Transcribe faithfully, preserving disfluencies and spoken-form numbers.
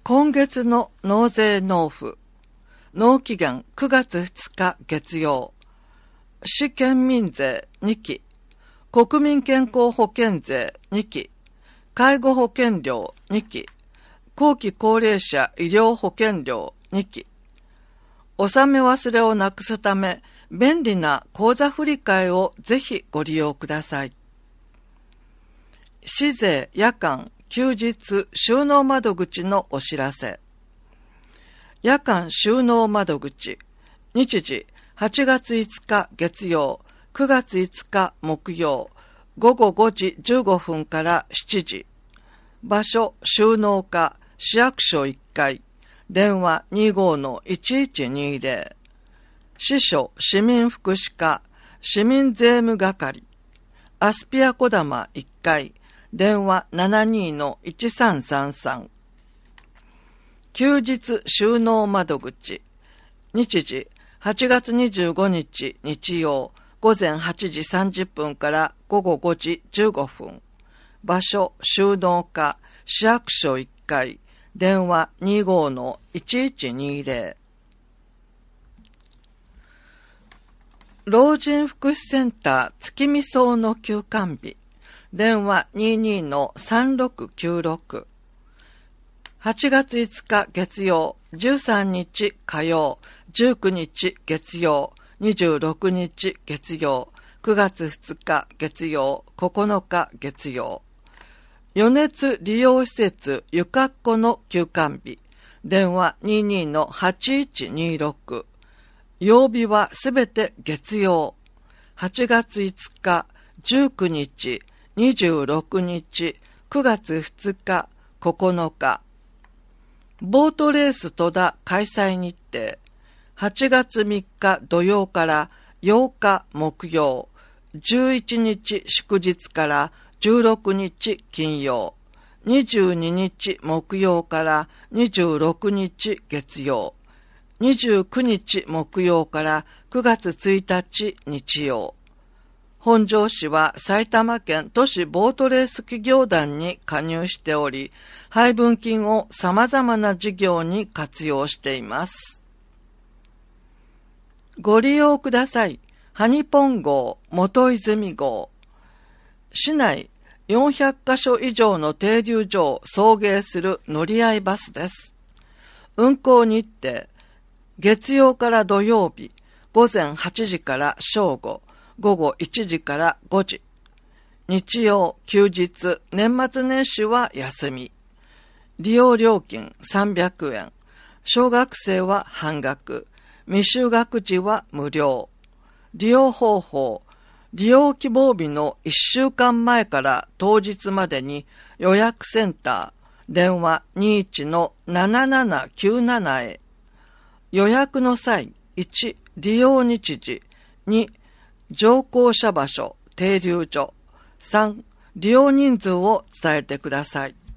今月の納税納付、納期限くがつふつか月曜、市県民税にき、国民健康保険税にき、介護保険料にき、後期高齢者医療保険料にき、納め忘れをなくすため、便利な口座振替をぜひご利用ください。市税夜間休日収納窓口のお知らせ。夜間収納窓口、日時はちがついつか月曜、くがついつか木曜、ごごごじじゅうごふんからしちじ。場所、収納課、市役所いっかい、電話 にごのいちいちにぜろ。支所、市民福祉課、市民税務係、アスピアこだまいっかい、電話 ななにのいちさんさんさん。休日収納窓口、日時はちがつにじゅうごにち日曜、ごぜんはちじさんじゅっぷんからごごごじじゅうごふん。場所、収納課、市役所いっかい、電話 にごのいちいちにぜろ。老人福祉センター月見荘の休館日、電話 にじゅうにのさんろくきゅうろく。はちがついつか月曜、じゅうさんにち火曜、じゅうくにち月曜、にじゅうろくにち月曜、くがつふつか月曜、ここのか月曜。余熱利用施設ゆかっこの休館日、電話 にじゅうにのはちいちにろく。曜日はすべて月曜。はちがついつか、じゅうくにち、にじゅうろくにち、くがつふつか、ここのか。ボートレース戸田開催日程。はちがつみっか土曜からようか木曜。じゅういちにち祝日からじゅうろくにち金曜。にじゅうににち木曜からにじゅうろくにち月曜。にじゅうくにち木曜からくがつついたち日曜。本庄市は埼玉県都市ボートレース企業団に加入しており、配分金を様々な事業に活用しています。ご利用ください。ハニポン号、元泉号。市内よんひゃっかしょ以上の停留所を送迎する乗り合いバスです。運行日程、月曜から土曜日、ごぜんはちじから正午、ごごいちじからごじ。日曜、休日、年末年始は休み。利用料金さんびゃくえん。小学生は半額。未就学児は無料。利用方法、利用希望日のいっしゅうかんまえから当日までに予約センター、電話 にじゅういちのななななきゅうなな へ。予約の際、いち、利用日時、に、乗降者場所、停留所、さん、利用人数を伝えてください。